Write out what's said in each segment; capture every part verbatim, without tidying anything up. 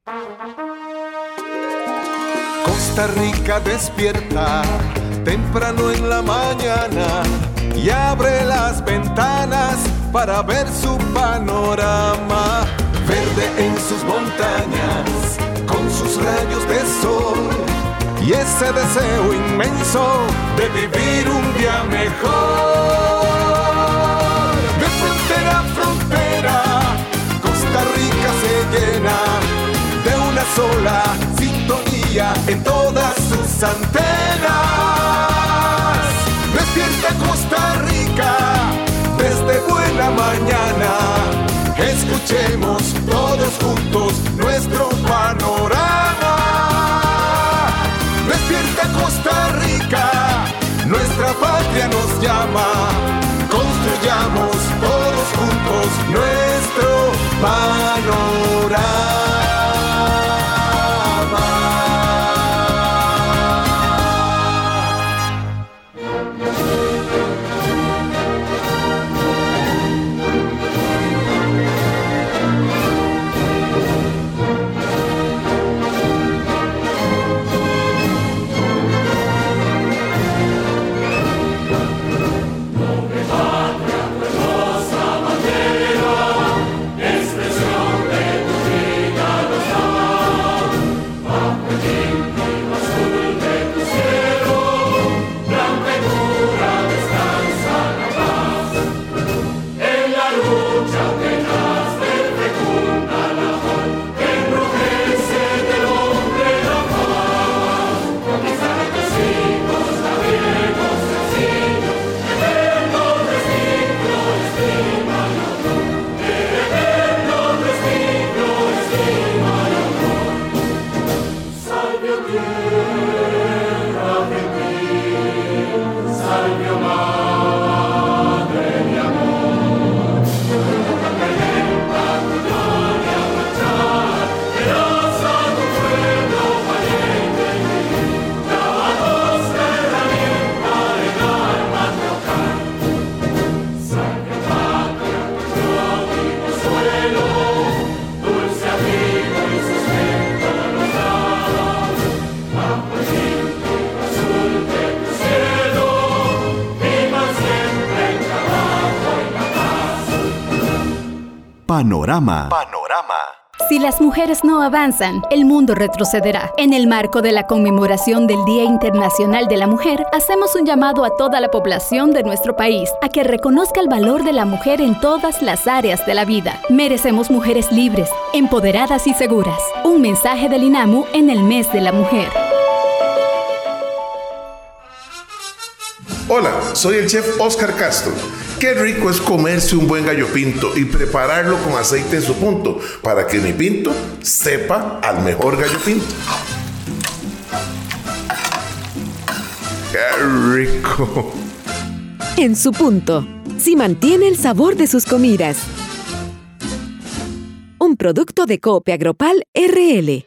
Costa Rica despierta temprano en la mañana y abre las ventanas para ver su panorama. Verde en sus montañas, con sus rayos de sol y ese deseo inmenso de vivir un día mejor. De frontera a frontera, Costa Rica se llena de una sola sintonía en todas sus antenas. Despierta Costa Rica desde buena mañana. Escuchemos todos juntos nuestro panorama. Despierta Costa Rica, nuestra patria nos llama. Construyamos todos juntos nuestro panorama. Panorama. Panorama. Si las mujeres no avanzan, el mundo retrocederá. En el marco de la conmemoración del Día Internacional de la Mujer, hacemos un llamado a toda la población de nuestro país a que reconozca el valor de la mujer en todas las áreas de la vida. Merecemos mujeres libres, empoderadas y seguras. Un mensaje del INAMU en el mes de la mujer. Hola, soy el chef Oscar Castro. Qué rico es comerse un buen gallo pinto y prepararlo con aceite en su punto para que mi pinto sepa al mejor gallo pinto. ¡Qué rico! En su punto, si mantiene el sabor de sus comidas. Un producto de Coop Agropal R L.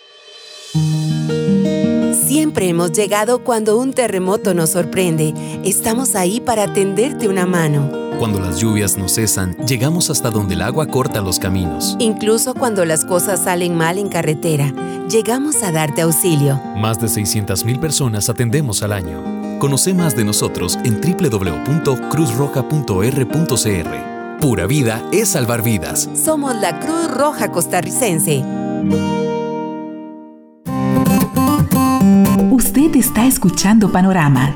Siempre hemos llegado cuando un terremoto nos sorprende. Estamos ahí para tenderte una mano. Cuando las lluvias no cesan, llegamos hasta donde el agua corta los caminos. Incluso cuando las cosas salen mal en carretera, llegamos a darte auxilio. Más de seiscientas mil personas atendemos al año. Conoce más de nosotros en doble u doble u doble u punto cruz roja punto r punto c r. Pura vida es salvar vidas. Somos la Cruz Roja Costarricense. Usted está escuchando Panorama.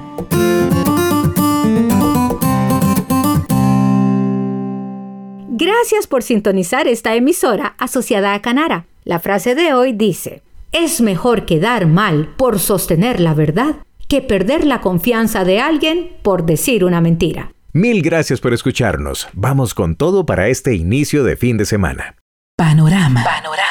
Gracias por sintonizar esta emisora asociada a Canara. La frase de hoy dice: es mejor quedar mal por sostener la verdad que perder la confianza de alguien por decir una mentira. Mil gracias por escucharnos. Vamos con todo para este inicio de fin de semana. Panorama. Panorama.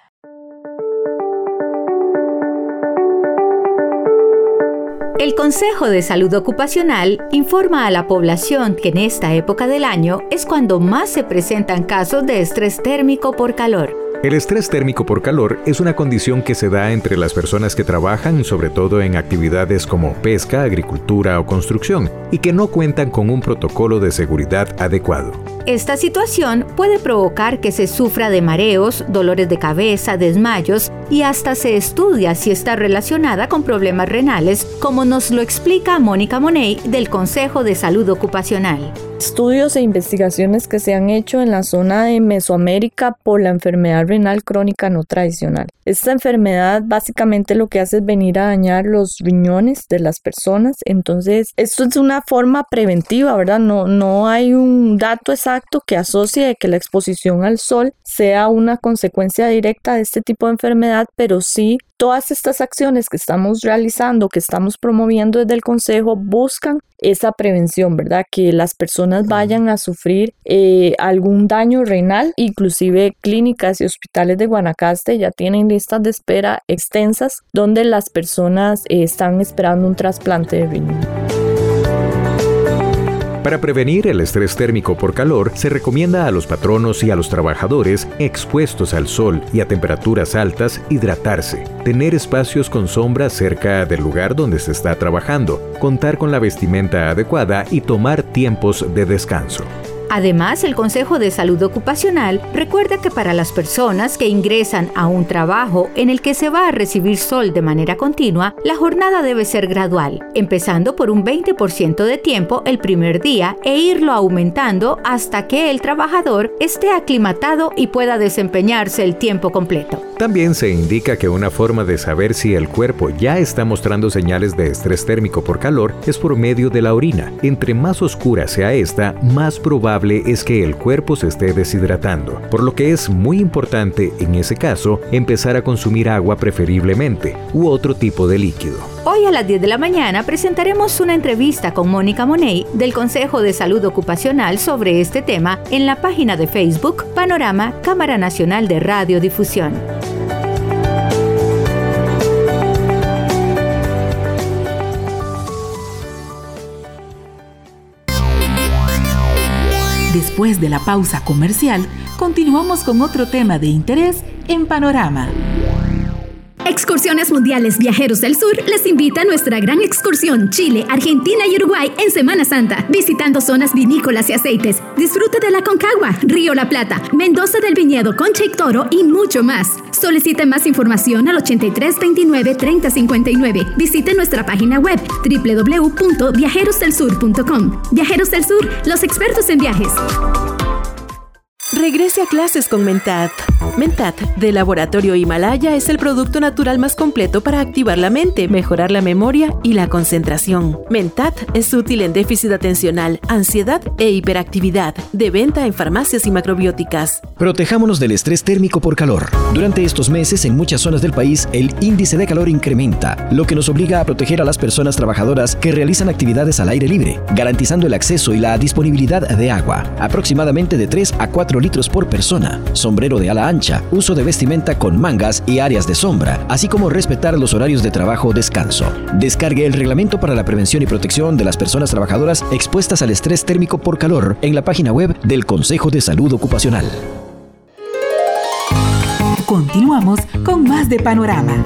El Consejo de Salud Ocupacional informa a la población que en esta época del año es cuando más se presentan casos de estrés térmico por calor. El estrés térmico por calor es una condición que se da entre las personas que trabajan, sobre todo en actividades como pesca, agricultura o construcción, y que no cuentan con un protocolo de seguridad adecuado. Esta situación puede provocar que se sufra de mareos, dolores de cabeza, desmayos y hasta se estudia si está relacionada con problemas renales, como nos lo explica Mónica Money del Consejo de Salud Ocupacional. Estudios e investigaciones que se han hecho en la zona de Mesoamérica por la enfermedad renal crónica no tradicional. Esta enfermedad básicamente lo que hace es venir a dañar los riñones de las personas. Entonces, esto es una forma preventiva, ¿verdad? No, no hay un dato exacto que asocie que la exposición al sol sea una consecuencia directa de este tipo de enfermedad, pero sí todas estas acciones que estamos realizando, que estamos promoviendo desde el Consejo, buscan esa prevención, ¿verdad? Que las personas vayan a sufrir eh, algún daño renal. Inclusive clínicas y hospitales de Guanacaste ya tienen listas de espera extensas donde las personas eh, están esperando un trasplante de riñón. Para prevenir el estrés térmico por calor, se recomienda a los patronos y a los trabajadores expuestos al sol y a temperaturas altas hidratarse, tener espacios con sombra cerca del lugar donde se está trabajando, contar con la vestimenta adecuada y tomar tiempos de descanso. Además, el Consejo de Salud Ocupacional recuerda que para las personas que ingresan a un trabajo en el que se va a recibir sol de manera continua, la jornada debe ser gradual, empezando por un veinte por ciento de tiempo el primer día e irlo aumentando hasta que el trabajador esté aclimatado y pueda desempeñarse el tiempo completo. También se indica que una forma de saber si el cuerpo ya está mostrando señales de estrés térmico por calor es por medio de la orina. Entre más oscura sea esta, más probable es que el cuerpo se esté deshidratando, por lo que es muy importante en ese caso empezar a consumir agua preferiblemente u otro tipo de líquido. Hoy a las diez de la mañana presentaremos una entrevista con Mónica Money del Consejo de Salud Ocupacional sobre este tema en la página de Facebook Panorama Cámara Nacional de Radiodifusión. Después de la pausa comercial, continuamos con otro tema de interés en Panorama. Excursiones Mundiales Viajeros del Sur les invita a nuestra gran excursión Chile, Argentina y Uruguay en Semana Santa, visitando zonas vinícolas y aceites. Disfrute de la Concagua, Río La Plata, Mendoza del Viñedo, Concha y Toro y mucho más. Solicite más información al ochenta y tres veintinueve treinta cincuenta y nueve. Visite nuestra página web doble u doble u doble u punto viajeros del sur punto com. Viajeros del Sur, los expertos en viajes. Regrese a clases con Mentat. Mentat, de Laboratorio Himalaya, es el producto natural más completo para activar la mente, mejorar la memoria y la concentración. Mentat es útil en déficit atencional, ansiedad e hiperactividad. De venta en farmacias y macrobióticas. Protejámonos del estrés térmico por calor. Durante estos meses, en muchas zonas del país, el índice de calor incrementa, lo que nos obliga a proteger a las personas trabajadoras que realizan actividades al aire libre, garantizando el acceso y la disponibilidad de agua, aproximadamente de tres a cuatro litros por persona, sombrero de ala ancha, uso de vestimenta con mangas y áreas de sombra, así como respetar los horarios de trabajo o descanso. Descargue el reglamento para la prevención y protección de las personas trabajadoras expuestas al estrés térmico por calor en la página web del Consejo de Salud Ocupacional. Continuamos con más de Panorama.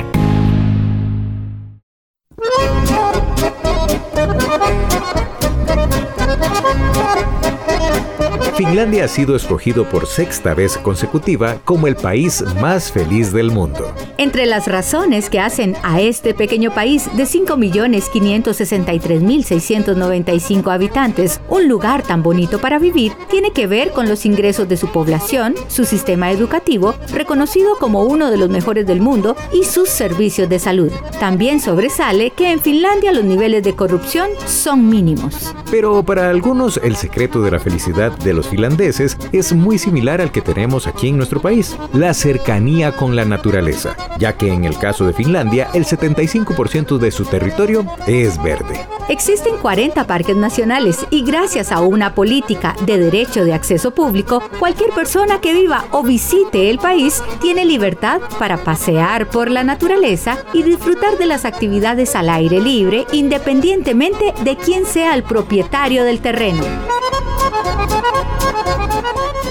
Finlandia ha sido escogido por sexta vez consecutiva como el país más feliz del mundo. Entre las razones que hacen a este pequeño país de cinco millones quinientos sesenta y tres mil seiscientos noventa y cinco habitantes un lugar tan bonito para vivir, tiene que ver con los ingresos de su población, su sistema educativo, reconocido como uno de los mejores del mundo, y sus servicios de salud. También sobresale que en Finlandia los niveles de corrupción son mínimos. Pero para algunos el secreto de la felicidad de los finlandeses es muy similar al que tenemos aquí en nuestro país, la cercanía con la naturaleza, ya que en el caso de Finlandia el setenta y cinco por ciento de su territorio es verde. Existen cuarenta parques nacionales y gracias a una política de derecho de acceso público, cualquier persona que viva o visite el país tiene libertad para pasear por la naturaleza y disfrutar de las actividades al aire libre, independientemente de quién sea el propietario del terreno.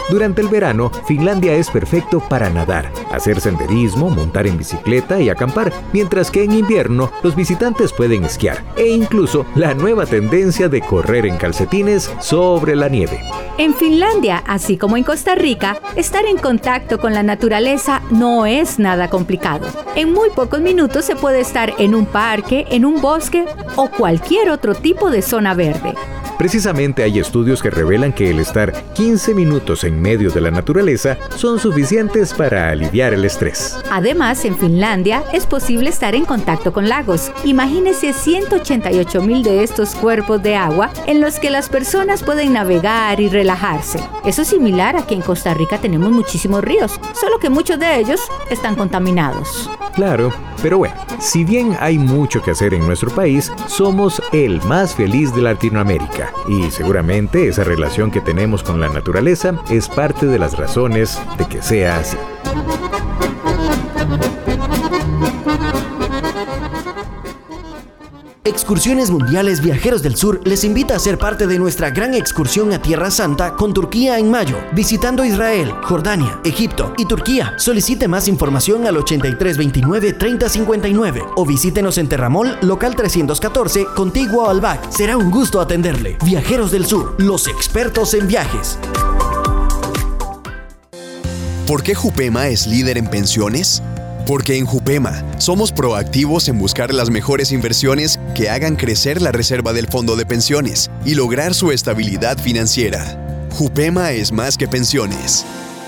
Durante el verano, Finlandia es perfecto para nadar, hacer senderismo, montar en bicicleta y acampar, mientras que en invierno los visitantes pueden esquiar e incluso la nueva tendencia de correr en calcetines sobre la nieve. En Finlandia, así como en Costa Rica, estar en contacto con la naturaleza no es nada complicado. En muy pocos minutos se puede estar en un parque, en un bosque o cualquier otro tipo de zona verde. Precisamente hay estudios que revelan que el estar quince minutos en medio de la naturaleza son suficientes para aliviar el estrés. Además, en Finlandia es posible estar en contacto con lagos. Imagínese ciento ochenta y ocho mil de estos cuerpos de agua en los que las personas pueden navegar y relajarse. Eso es similar a que en Costa Rica tenemos muchísimos ríos, solo que muchos de ellos están contaminados. Claro, pero bueno, si bien hay mucho que hacer en nuestro país, somos el más feliz de Latinoamérica. Y seguramente esa relación que tenemos con la naturaleza es parte de las razones de que sea así. Excursiones Mundiales Viajeros del Sur les invita a ser parte de nuestra gran excursión a Tierra Santa con Turquía en mayo, visitando Israel, Jordania, Egipto y Turquía. Solicite más información al ochenta y tres veintinueve treinta cincuenta y nueve o visítenos en Terramol, local trescientos catorce, contiguo al B A C. Será un gusto atenderle. Viajeros del Sur, los expertos en viajes. ¿Por qué Jupema es líder en pensiones? Porque en Jupema somos proactivos en buscar las mejores inversiones que hagan crecer la reserva del fondo de pensiones y lograr su estabilidad financiera. Jupema es más que pensiones.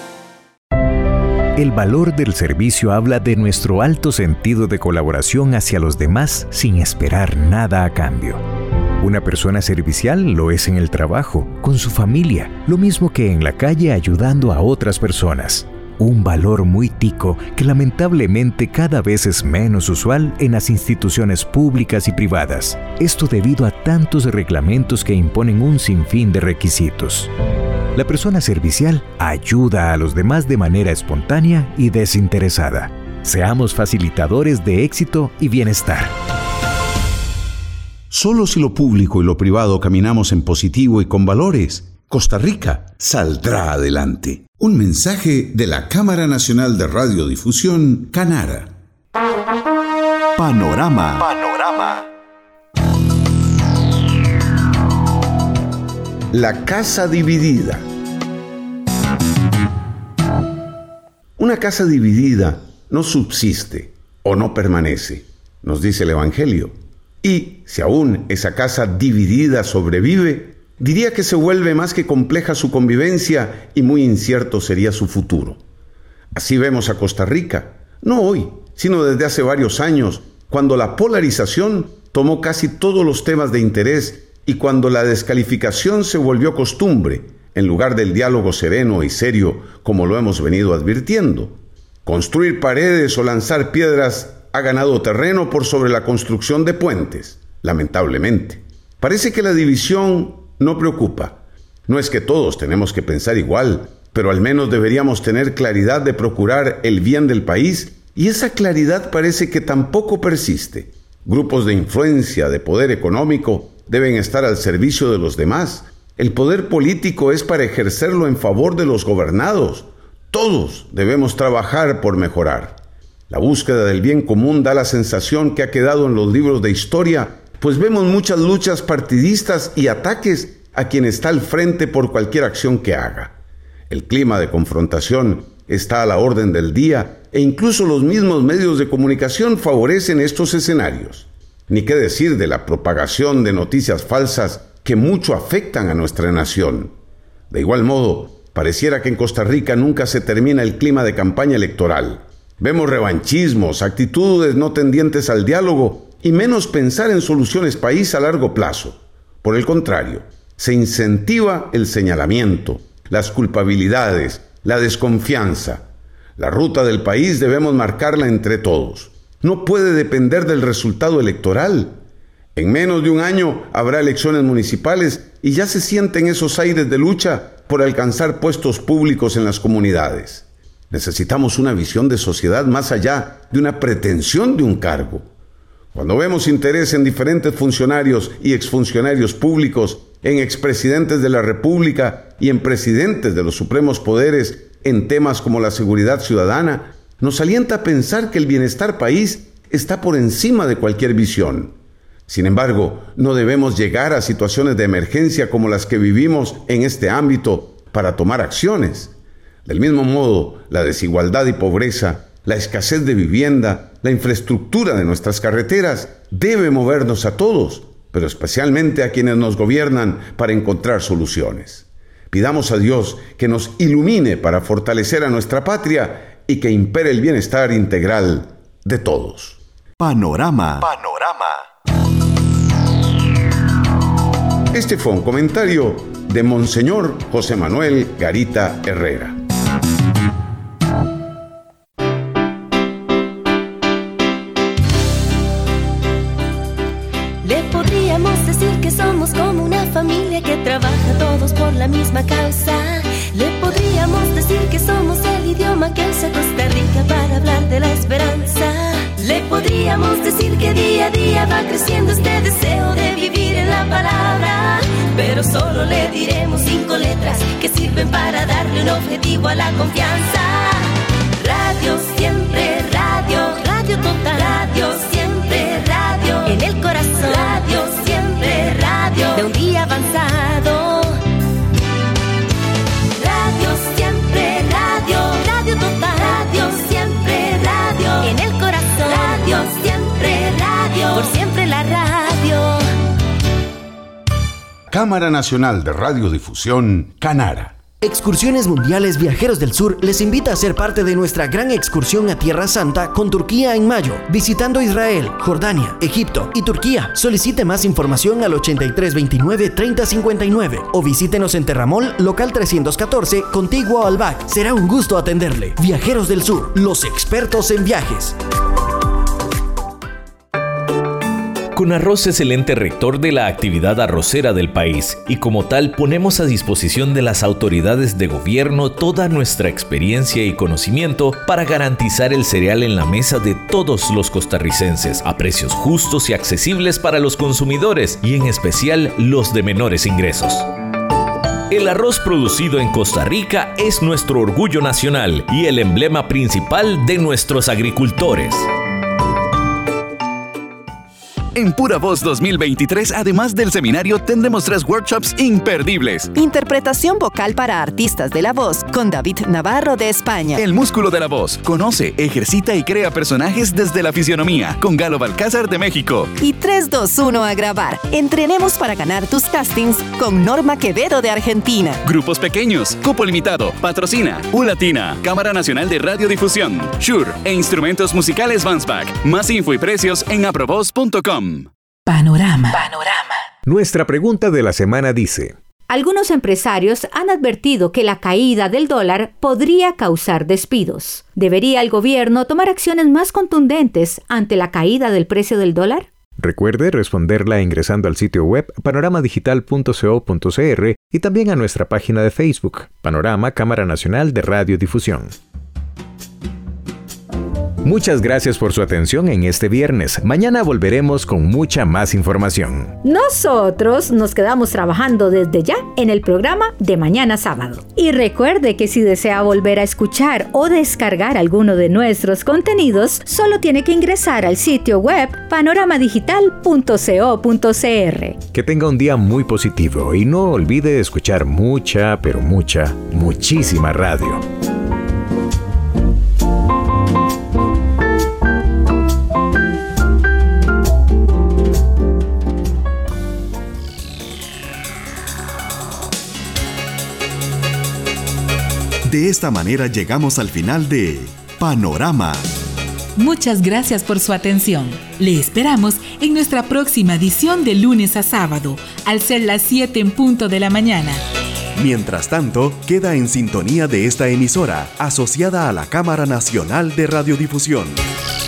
El valor del servicio habla de nuestro alto sentido de colaboración hacia los demás sin esperar nada a cambio. Una persona servicial lo es en el trabajo, con su familia, lo mismo que en la calle ayudando a otras personas. Un valor muy tico que lamentablemente cada vez es menos usual en las instituciones públicas y privadas. Esto debido a tantos reglamentos que imponen un sinfín de requisitos. La persona servicial ayuda a los demás de manera espontánea y desinteresada. Seamos facilitadores de éxito y bienestar. Solo si lo público y lo privado caminamos en positivo y con valores, Costa Rica saldrá adelante. Un mensaje de la Cámara Nacional de Radiodifusión, Canara. Panorama. Panorama. La casa dividida. Una casa dividida no subsiste o no permanece, nos dice el Evangelio. Y si aún esa casa dividida sobrevive, diría que se vuelve más que compleja su convivencia y muy incierto sería su futuro. Así vemos a Costa Rica, no hoy, sino desde hace varios años, cuando la polarización tomó casi todos los temas de interés y cuando la descalificación se volvió costumbre, en lugar del diálogo sereno y serio como lo hemos venido advirtiendo. Construir paredes o lanzar piedras ha ganado terreno por sobre la construcción de puentes, lamentablemente. Parece que la división no preocupa. No es que todos tenemos que pensar igual, pero al menos deberíamos tener claridad de procurar el bien del país, y esa claridad parece que tampoco persiste. Grupos de influencia, de poder económico, deben estar al servicio de los demás. El poder político es para ejercerlo en favor de los gobernados. Todos debemos trabajar por mejorar. La búsqueda del bien común da la sensación que ha quedado en los libros de historia, pues vemos muchas luchas partidistas y ataques a quien está al frente por cualquier acción que haga. El clima de confrontación está a la orden del día e incluso los mismos medios de comunicación favorecen estos escenarios. Ni qué decir de la propagación de noticias falsas que mucho afectan a nuestra nación. De igual modo, pareciera que en Costa Rica nunca se termina el clima de campaña electoral. Vemos revanchismos, actitudes no tendientes al diálogo y menos pensar en soluciones país a largo plazo. Por el contrario, se incentiva el señalamiento, las culpabilidades, la desconfianza. La ruta del país debemos marcarla entre todos. No puede depender del resultado electoral. En menos de un año habrá elecciones municipales y ya se sienten esos aires de lucha por alcanzar puestos públicos en las comunidades. Necesitamos una visión de sociedad más allá de una pretensión de un cargo. Cuando vemos interés en diferentes funcionarios y exfuncionarios públicos, en expresidentes de la República y en presidentes de los supremos poderes en temas como la seguridad ciudadana, nos alienta a pensar que el bienestar país está por encima de cualquier visión. Sin embargo, no debemos llegar a situaciones de emergencia como las que vivimos en este ámbito para tomar acciones. Del mismo modo, la desigualdad y pobreza, la escasez de vivienda, la infraestructura de nuestras carreteras debe movernos a todos, pero especialmente a quienes nos gobiernan para encontrar soluciones. Pidamos a Dios que nos ilumine para fortalecer a nuestra patria y que impere el bienestar integral de todos. Panorama. Panorama. Este fue un comentario de Monseñor José Manuel Garita Herrera. Le podríamos decir que somos como una familia que trabaja todos por la misma causa. Le podríamos decir que somos el idioma que usa Costa Rica para hablar de la esperanza. Le podríamos decir que día a día va creciendo este deseo de vivir en la palabra. Pero solo le diremos cinco letras que sirven para darle un objetivo a la confianza. Radio siempre, radio, radio total. Radio siempre, radio, en el corazón. Radio siempre, radio, de un día avanzado. Radio siempre, radio, radio total. Radio siempre, radio, en el corazón. Radio siempre, radio, por siempre la radio. Cámara Nacional de Radiodifusión, Canara. Excursiones Mundiales Viajeros del Sur les invita a ser parte de nuestra gran excursión a Tierra Santa con Turquía en mayo, visitando Israel, Jordania, Egipto y Turquía. Solicite más información al ochenta y tres veintinueve treinta cincuenta y nueve o visítenos en Terramol, local trescientos catorce, contiguo al B A C. Será un gusto atenderle. Viajeros del Sur, los expertos en viajes. Conarroz es el ente rector de la actividad arrocera del país y como tal ponemos a disposición de las autoridades de gobierno toda nuestra experiencia y conocimiento para garantizar el cereal en la mesa de todos los costarricenses a precios justos y accesibles para los consumidores y en especial los de menores ingresos. El arroz producido en Costa Rica es nuestro orgullo nacional y el emblema principal de nuestros agricultores. En Pura Voz dos mil veintitrés, además del seminario, tendremos tres workshops imperdibles. Interpretación vocal para artistas de la voz, con David Navarro de España. El músculo de la voz. Conoce, ejercita y crea personajes desde la fisionomía, con Galo Balcázar de México. Y tres, dos, uno a grabar. Entrenemos para ganar tus castings con Norma Quevedo de Argentina. Grupos pequeños, cupo limitado, patrocina U Latina, Cámara Nacional de Radiodifusión, Shure e Instrumentos Musicales Vansback. Más info y precios en aprovoz punto com. Panorama. Panorama. Nuestra pregunta de la semana dice: algunos empresarios han advertido que la caída del dólar podría causar despidos. ¿Debería el gobierno tomar acciones más contundentes ante la caída del precio del dólar? Recuerde responderla ingresando al sitio web panorama digital punto co punto cr y también a nuestra página de Facebook, Panorama Cámara Nacional de Radiodifusión. Muchas gracias por su atención en este viernes. Mañana volveremos con mucha más información. Nosotros nos quedamos trabajando desde ya en el programa de mañana sábado. Y recuerde que si desea volver a escuchar o descargar alguno de nuestros contenidos, solo tiene que ingresar al sitio web panorama digital punto co punto cr. Que tenga un día muy positivo y no olvide escuchar mucha, pero mucha, muchísima radio. De esta manera llegamos al final de Panorama. Muchas gracias por su atención. Le esperamos en nuestra próxima edición de lunes a sábado, al ser las siete en punto de la mañana. Mientras tanto, queda en sintonía de esta emisora, asociada a la Cámara Nacional de Radiodifusión.